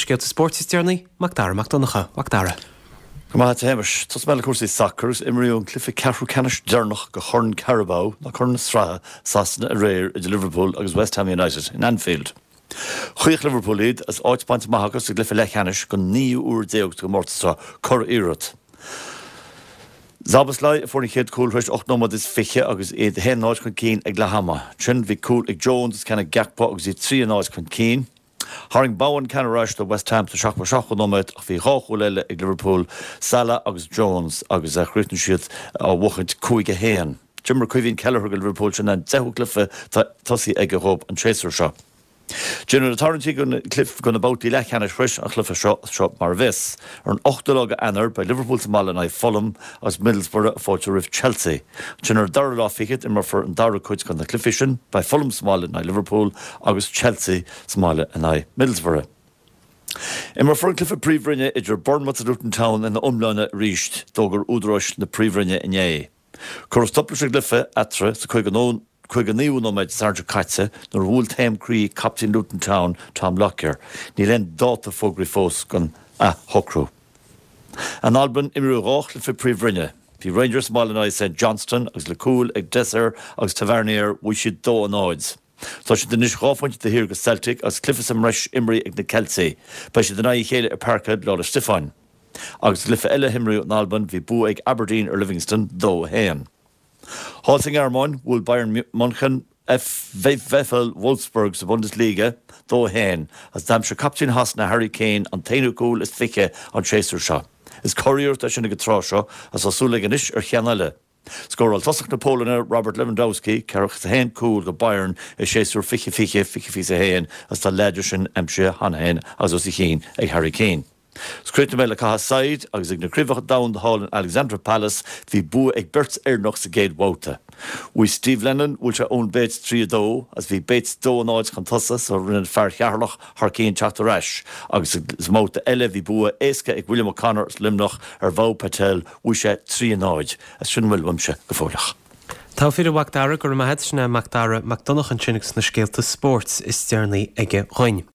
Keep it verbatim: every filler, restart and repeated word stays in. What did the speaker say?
scéalta sports Tierney, Macdara McDonacha, Macdara. Má téimeis, Tus meile cuasaí sacrs, imríún clifa ceathrú canis dearnach go chorn Carabao na chorn Stratha Sasna a réir i Liverpool agus West Ham United in Anfield. Chuoich Liverpool iad as áit baint maithachas a glyfa lechanis go níú úr déocht go mórtasá cor irat. Zabas lai a fórna chéad cúl reis ocht nómad is fiche agus iad hen náid chun cín ag Lahama. Trin bhí cúl ag Jones is cena gacpa agus iad trí náid chun cín. Haring Bowen can rush to West Ham to Shachma Shachonomit of the Hochulele ag Liverpool, Salah agus Jones agus a Chritin Shield a Wachit Kuiga Hain. Jimmer Quivin Keller Liverpool and Zehu Cliffe Tossi Eggehope and Tracer Shop. General Torrenty gun cliff gun about the Lechanish Frisch and Cliffe Shop Shop Marvis, or an Octolog Anner by Liverpool to Malin Fulham as Middlesbrough for to Riff Chelsea. General Darrell Ficket and Murphy and Darrell Kuts gun the Cliffish by Fulham Small and I Liverpool, August Chelsea, Small and I Middlesbrough. In Murphy Cliffe Prevrinja, it's your Bournemouth Luton Town and the Umlana reached Dogger Udrosh the Prevrinja in Ye. Corostoplisher Cliffe, Atra, the Quiganon. Quiganíú nó meid Sarge Katze, nor Wool Tame Cree, Captain Luton Town, Tom Lockyer, ní len dáta fógri fós gun a Hocrú. An Alban imrú roch le fi Prevrinne. Bhí Rangers Malin Saint Johnston, agus le Cool, ag Desser, agus Tavernier, we should do an odds. So she the nish ráfoint to hear go Celtic, as Cliffus am Resh Imri ag na Kelsey, but she deny chéile a Parkhead, Laura Stefan. Agus Cliffe Elle Himri an Alban, vi bu ag Aberdeen or Livingston, do hain. Halting Armon, will Bayern München, F. Weffel, Wolfsburg, the Bundesliga, do hain, as Damsha Captain Hasna Harry Kane, and Tainu Cool is Fiche on Chaser Shaw. Is Courier that she Trasha, as a Suliganish or Chianale. Score al Tosach Napoleon, Robert Lewandowski, Carach the Hain Cool, the Bayern, is Chaser Fiche Fiche, Fiche Fiche Hain, as the Ledgerson, Emshire, Hanahan, as Osichin, a Harry Kane. Scrutiny Mela Caha side, as Igna Krivach down the hall in Alexandra Palace, the Boo Eg Bert's Ernox the Gate Wouter. We Steve Lennon, which are own Bates three do, as we Bates do and odds contussus, or in Far Yarloch, Harkeen Chatterash, as Zmout the Ele, the Boo, Eska, Eg William O'Connor, Limnoch, or Vau Patel, Wisha three and odds, as Shinwil Wimsha, Gafolach. Tá fyrir Macdara gur ma head sinna Macdara McDonagh an Chinnigs na scéalta sports is Tierney ige roin.